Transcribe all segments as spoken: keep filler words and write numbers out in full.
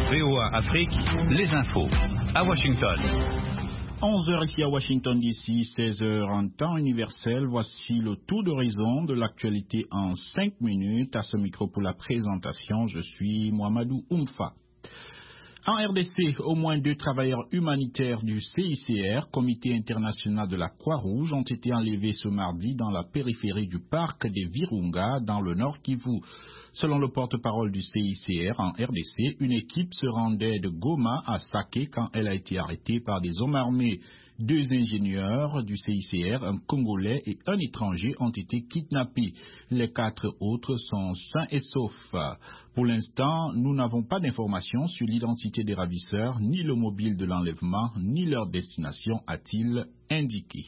V O A Afrique, les infos. À Washington. onze heures ici à Washington D C, seize heures en temps universel. Voici le tour d'horizon de l'actualité en cinq minutes. À ce micro pour la présentation, je suis Mohamedou Oumfa. En R D C, au moins deux travailleurs humanitaires du C I C R, Comité international de la Croix-Rouge, ont été enlevés ce mardi dans la périphérie du parc des Virunga, dans le Nord Kivu. Selon le porte-parole du C I C R en R D C, une équipe se rendait de Goma à Sake quand elle a été arrêtée par des hommes armés. Deux ingénieurs du C I C R, un Congolais et un étranger, ont été kidnappés. Les quatre autres sont sains et saufs. Pour l'instant, nous n'avons pas d'informations sur l'identité des ravisseurs, ni le mobile de l'enlèvement, ni leur destination, a-t-il indiqué.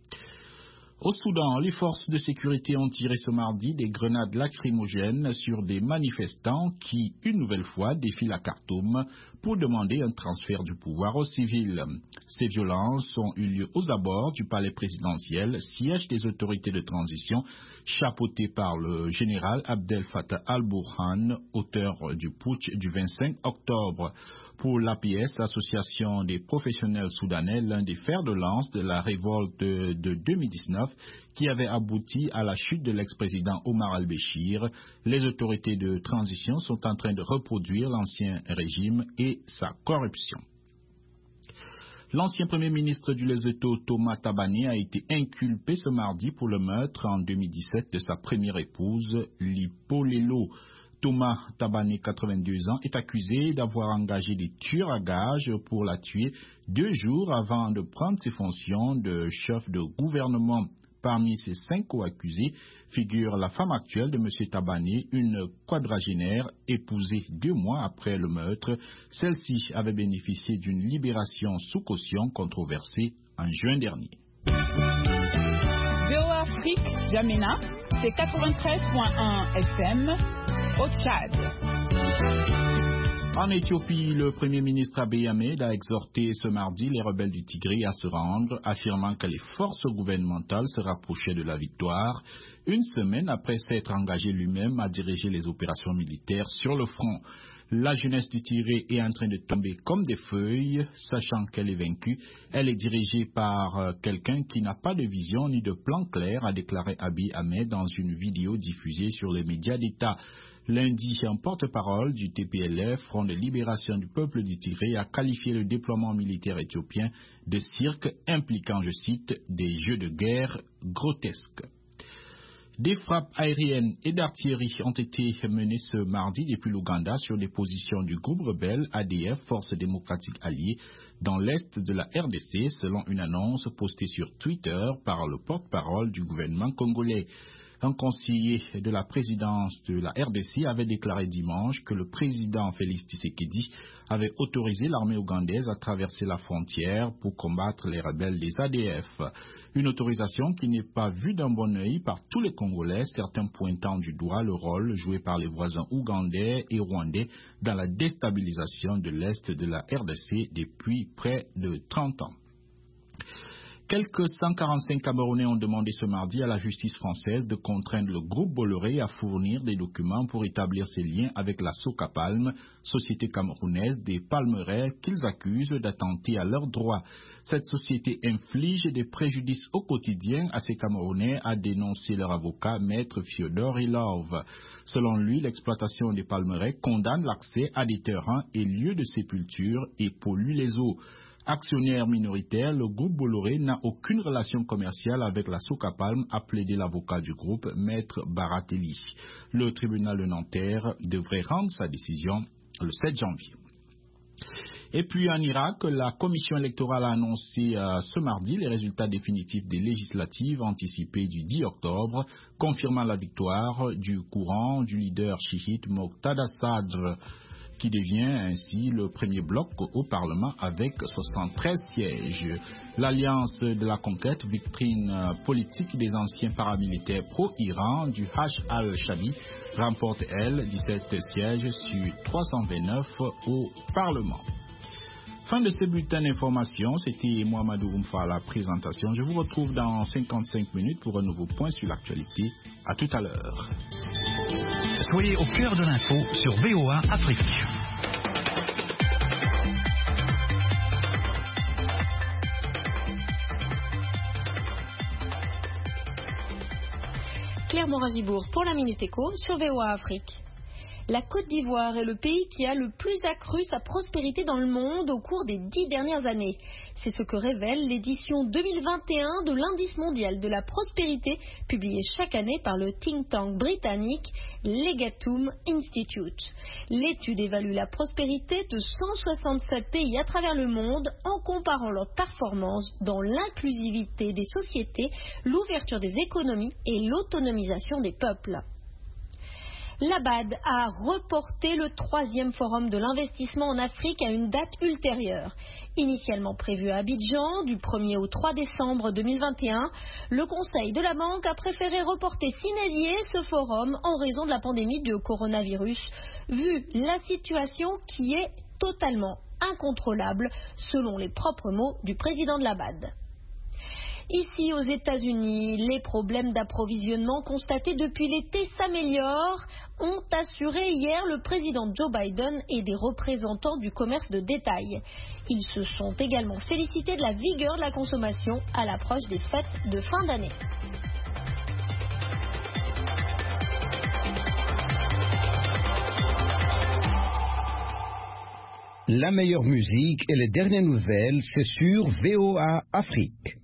Au Soudan, les forces de sécurité ont tiré ce mardi des grenades lacrymogènes sur des manifestants qui, une nouvelle fois, défilent à Khartoum pour demander un transfert du pouvoir aux civils. Ces violences ont eu lieu aux abords du palais présidentiel, siège des autorités de transition, chapeauté par le général Abdel Fattah al-Burhan, auteur du putsch du vingt-cinq octobre. Pour l'A P S, l'association des professionnels soudanais, l'un des fers de lance de la révolte de, de deux mille dix-neuf qui avait abouti à la chute de l'ex-président Omar al-Béchir, les autorités de transition sont en train de reproduire l'ancien régime et sa corruption. L'ancien premier ministre du Lesotho, Thomas Tabane, a été inculpé ce mardi pour le meurtre en deux mille dix-sept de sa première épouse, Lipolelo. Thomas Tabane, quatre-vingt-deux ans, est accusé d'avoir engagé des tueurs à gages pour la tuer deux jours avant de prendre ses fonctions de chef de gouvernement. Parmi ces cinq co-accusés figure la femme actuelle de M. Tabane, une quadragénaire épousée deux mois après le meurtre. Celle-ci avait bénéficié d'une libération sous caution controversée en juin dernier. V O A Afrique, Jamena, c'est quatre-vingt-treize point un F M. Au Tchad. En Éthiopie, le Premier ministre Abiy Ahmed a exhorté ce mardi les rebelles du Tigré à se rendre, affirmant que les forces gouvernementales se rapprochaient de la victoire, une semaine après s'être engagé lui-même à diriger les opérations militaires sur le front. La jeunesse du Tigré est en train de tomber comme des feuilles, sachant qu'elle est vaincue. Elle est dirigée par euh, quelqu'un qui n'a pas de vision ni de plan clair, a déclaré Abiy Ahmed dans une vidéo diffusée sur les médias d'État. Lundi, un porte-parole du T P L F, Front de libération du peuple du Tigré, a qualifié le déploiement militaire éthiopien de cirque impliquant, je cite, des jeux de guerre grotesques. Des frappes aériennes et d'artillerie ont été menées ce mardi depuis l'Ouganda sur des positions du groupe rebelle A D F, Force démocratique alliée, dans l'est de la R D C, selon une annonce postée sur Twitter par le porte-parole du gouvernement congolais. Un conseiller de la présidence de la R D C avait déclaré dimanche que le président Félix Tshisekedi avait autorisé l'armée ougandaise à traverser la frontière pour combattre les rebelles des A D F. Une autorisation qui n'est pas vue d'un bon œil par tous les Congolais, certains pointant du doigt le rôle joué par les voisins ougandais et rwandais dans la déstabilisation de l'est de la R D C depuis près de trente ans. Quelques cent quarante-cinq Camerounais ont demandé ce mardi à la justice française de contraindre le groupe Bolloré à fournir des documents pour établir ses liens avec la Socapalm, société camerounaise des palmeraies qu'ils accusent d'attenter à leurs droits. Cette société inflige des préjudices au quotidien à ces Camerounais, a dénoncé leur avocat, maître Fiodor Ilov. Selon lui, l'exploitation des palmeraies condamne l'accès à des terrains et lieux de sépulture et pollue les eaux. Actionnaire minoritaire, le groupe Bolloré n'a aucune relation commerciale avec la Socapalm, a plaidé l'avocat du groupe, maître Baratelli. Le tribunal de Nanterre devrait rendre sa décision le sept janvier. Et puis en Irak, la commission électorale a annoncé euh, ce mardi les résultats définitifs des législatives anticipées du dix octobre, confirmant la victoire du courant du leader chiite Moqtada Sadr, qui devient ainsi le premier bloc au Parlement avec soixante-treize sièges. L'Alliance de la conquête, vitrine politique des anciens paramilitaires pro-Iran du Hach al-Shadi, remporte, elle, dix-sept sièges sur trois cent vingt-neuf au Parlement. Fin de ce bulletin d'information, c'était Mohamedou Oumfa à la présentation. Je vous retrouve dans cinquante-cinq minutes pour un nouveau point sur l'actualité. À tout à l'heure. Soyez au cœur de l'info sur V O A Afrique. Claire Moragibourg pour la Minute Éco sur V O A Afrique. La Côte d'Ivoire est le pays qui a le plus accru sa prospérité dans le monde au cours des dix dernières années. C'est ce que révèle l'édition deux mille vingt et un de l'Indice mondial de la prospérité, publié chaque année par le think tank britannique Legatum Institute. L'étude évalue la prospérité de cent soixante-sept pays à travers le monde en comparant leurs performances dans l'inclusivité des sociétés, l'ouverture des économies et l'autonomisation des peuples. L'A B A D a reporté le troisième forum de l'investissement en Afrique à une date ultérieure. Initialement prévu à Abidjan, du premier au trois décembre deux mille vingt et un, le Conseil de la Banque a préféré reporter sine die ce forum en raison de la pandémie de coronavirus, vu la situation qui est totalement incontrôlable, selon les propres mots du président de l'A B A D. Ici aux États-Unis, les problèmes d'approvisionnement constatés depuis l'été s'améliorent, ont assuré hier le président Joe Biden et des représentants du commerce de détail. Ils se sont également félicités de la vigueur de la consommation à l'approche des fêtes de fin d'année. La meilleure musique et les dernières nouvelles, c'est sur V O A Afrique.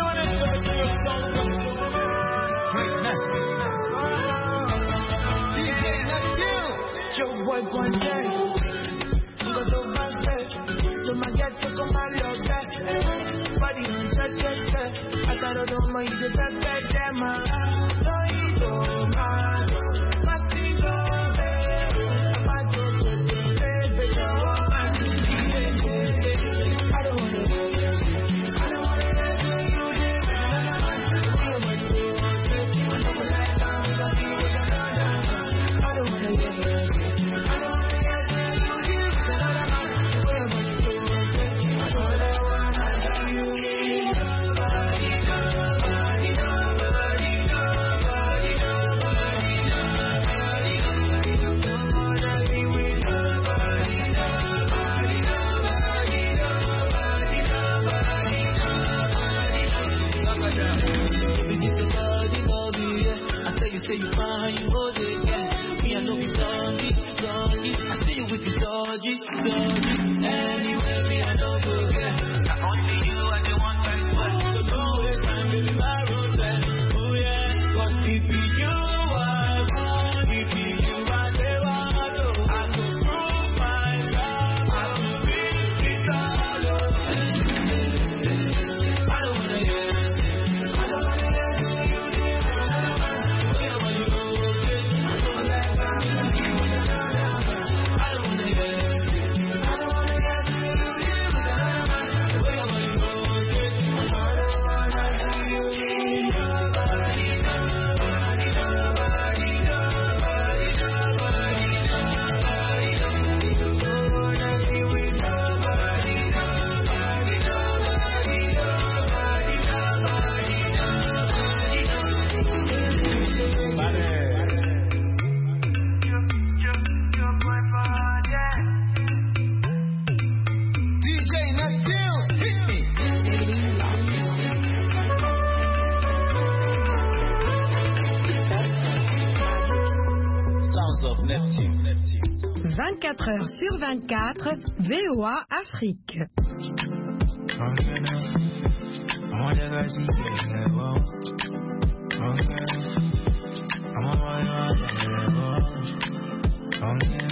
vingt-quatre heures sur vingt-quatre, V O A Afrique. Okay.